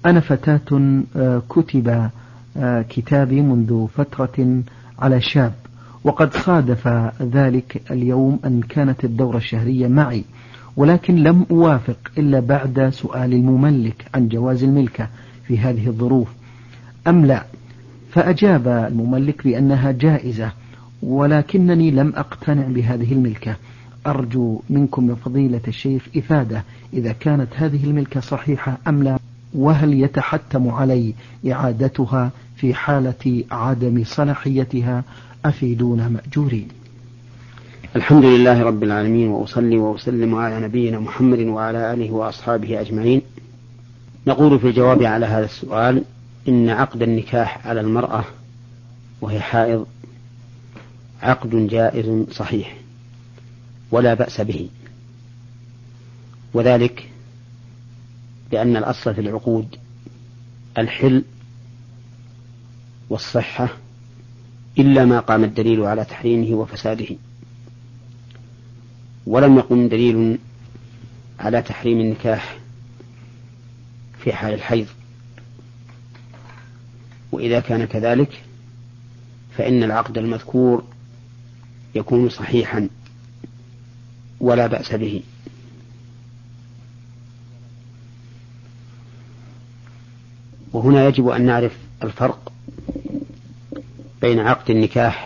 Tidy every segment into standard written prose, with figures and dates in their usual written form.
أنا فتاة كتب كتابي منذ فترة على شاب، وقد صادف ذلك اليوم أن كانت الدورة الشهرية معي، ولكن لم أوافق إلا بعد سؤال المملك عن جواز الملكة في هذه الظروف أم لا. فأجاب المملك بأنها جائزة، ولكنني لم أقتنع بهذه الملكة. أرجو منكم من فضيلة الشيخ إفادة إذا كانت هذه الملكة صحيحة أم لا، وهل يتحتم علي إعادتها في حالة عدم صلاحيتها؟ أفيدونا مأجورين. الحمد لله رب العالمين، وأصلي وأسلم على نبينا محمد وعلى آله وأصحابه أجمعين. نقول في الجواب على هذا السؤال: إن عقد النكاح على المرأة وهي حائض عقد جائز صحيح ولا بأس به، وذلك لأن الأصل في العقود الحل والصحة إلا ما قام الدليل على تحريمه وفساده، ولم يقم دليل على تحريم النكاح في حال الحيض. وإذا كان كذلك فإن العقد المذكور يكون صحيحا ولا بأس به. وهنا يجب أن نعرف الفرق بين عقد النكاح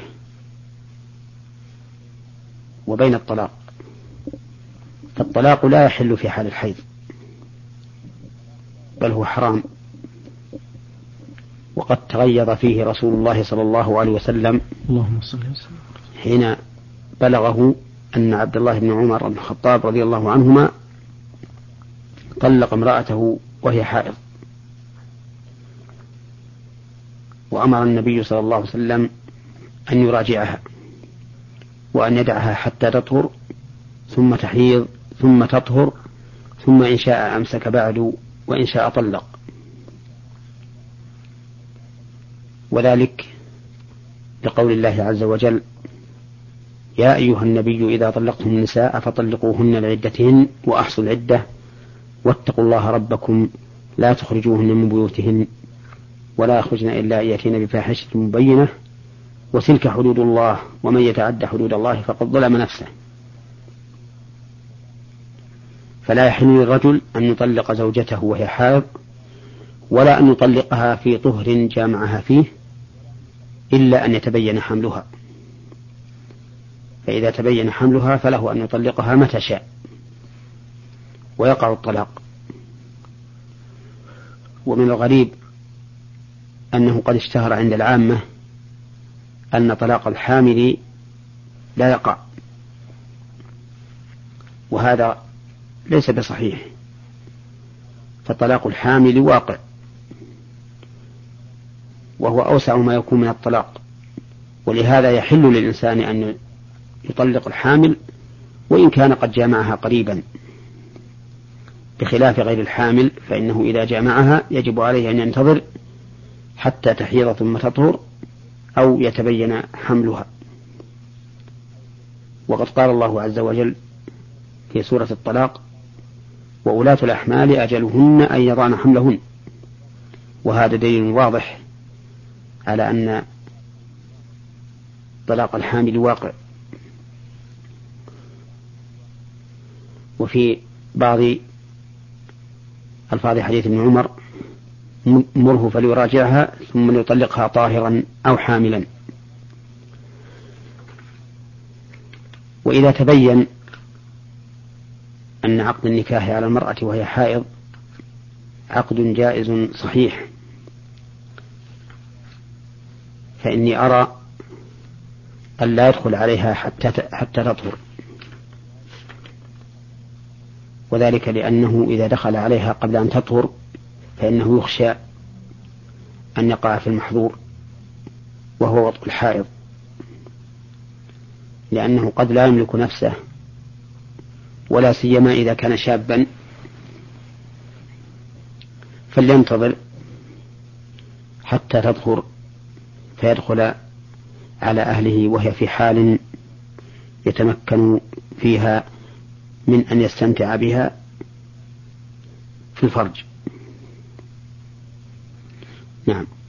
وبين الطلاق. فالطلاق لا يحل في حال الحيض، بل هو حرام، وقد تغيظ فيه رسول الله صلى الله عليه وسلم حين بلغه أن عبد الله بن عمر بن الخطاب رضي الله عنهما طلق امرأته وهي حائض، وأمر النبي صلى الله عليه وسلم أن يراجعها وأن يدعها حتى تطهر ثم تحيض ثم تطهر، ثم إن شاء أمسك بعد وإن شاء طلق. وذلك لقول الله عز وجل: يا أيها النبي إذا طلقتم النساء فطلقوهن لعدتهن وأحصوا العدة واتقوا الله ربكم لا تخرجوهن من بيوتهن ولا يخرجن إلا أن يأتين بفاحشة مبينة وتلك حدود الله ومن يتعد حدود الله فقد ظلم نفسه. فلا يحل للرجل أن يطلق زوجته وهي حائض، ولا أن يطلقها في طهر جامعها فيه، إلا أن يتبين حملها، فإذا تبين حملها فله أن يطلقها متى شاء ويقع الطلاق. ومن الغريب أنه قد اشتهر عند العامة أن طلاق الحامل لا يقع، وهذا ليس بصحيح، فطلاق الحامل واقع، وهو أوسع ما يكون من الطلاق، ولهذا يحل للإنسان أن يطلق الحامل وإن كان قد جامعها قريبا، بخلاف غير الحامل فإنه إذا جامعها يجب عليه أن ينتظر حتى تحيض ثم تطهر أو يتبين حملها. وقد قال الله عز وجل في سورة الطلاق: وأولاة الأحمال أجلهن أن يضعن حملهن. وهذا دليل واضح على أن طلاق الحامل واقع. وفي بعض ألفاظ حديث ابن عمر: مره فليراجعها ثم يطلقها طاهرا أو حاملا. وإذا تبين أن عقد النكاح على المرأة وهي حائض عقد جائز صحيح، فإني أرى أن لا يدخل عليها حتى تطهر، وذلك لأنه إذا دخل عليها قبل أن تطهر فإنه يخشى أن يقع في المحظور وهو وطء الحائض، لأنه قد لا يملك نفسه، ولا سيما إذا كان شابا، فلينتظر حتى تطهر فيدخل على أهله وهي في حال يتمكن فيها من أن يستمتع بها في الفرج. نعم.